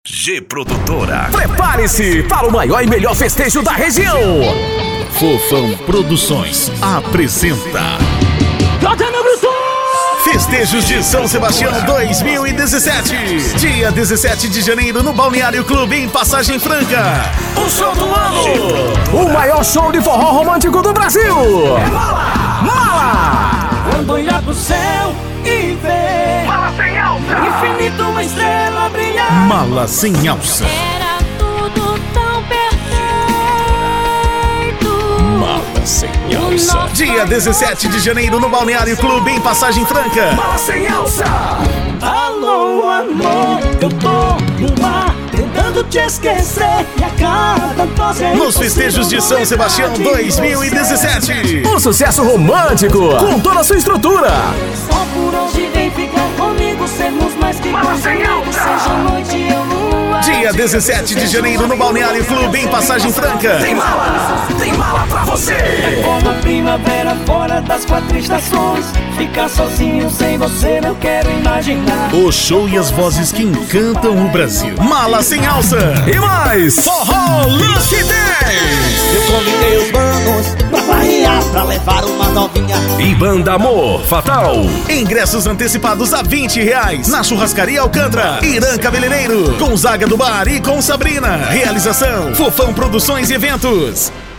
G Produtora. Prepare-se para o maior e melhor festejo da região. Fofão Produções apresenta Festejos de São Sebastião 2017. Dia 17 de janeiro no Balneário Clube em Passagem Franca. O show do ano. O maior show de forró romântico do Brasil. É Mala! Mala! Quando olhar pro céu e ver Mala sem alça. infinito, uma estrela brilhar. Mala sem alça. Era tudo tão perfeito. Mala sem alça. Dia 17 de janeiro no Balneário Clube em Passagem Franca. Mala sem alça. Alô, amor, eu tô no mar tentando te esquecer e a cada dose Nos festejos de São Sebastião 2017. Um sucesso romântico com toda a sua estrutura. Só por hoje vem ficar comigo, sermos mais que bons amigos, seja noite ou lua. Dia 17 de janeiro no Balneário Clube em Passagem Franca. Tem mala pra você. Como a primavera fora das 4 estações, ficar sozinho sem você não quero imaginar. O show e as vozes que encantam o Brasil. Mala sem alça. E mais, Forró Lucky 10. Eu convidei os manos pra barrear, pra levar uma novinha. e Banda Amor Fatal. Ingressos antecipados a R$20 na Churrascaria Alcântara, Irã Cabeleireiro, Gonzaga do Bar e com Sabrina. Realização Fofão Produções e Eventos.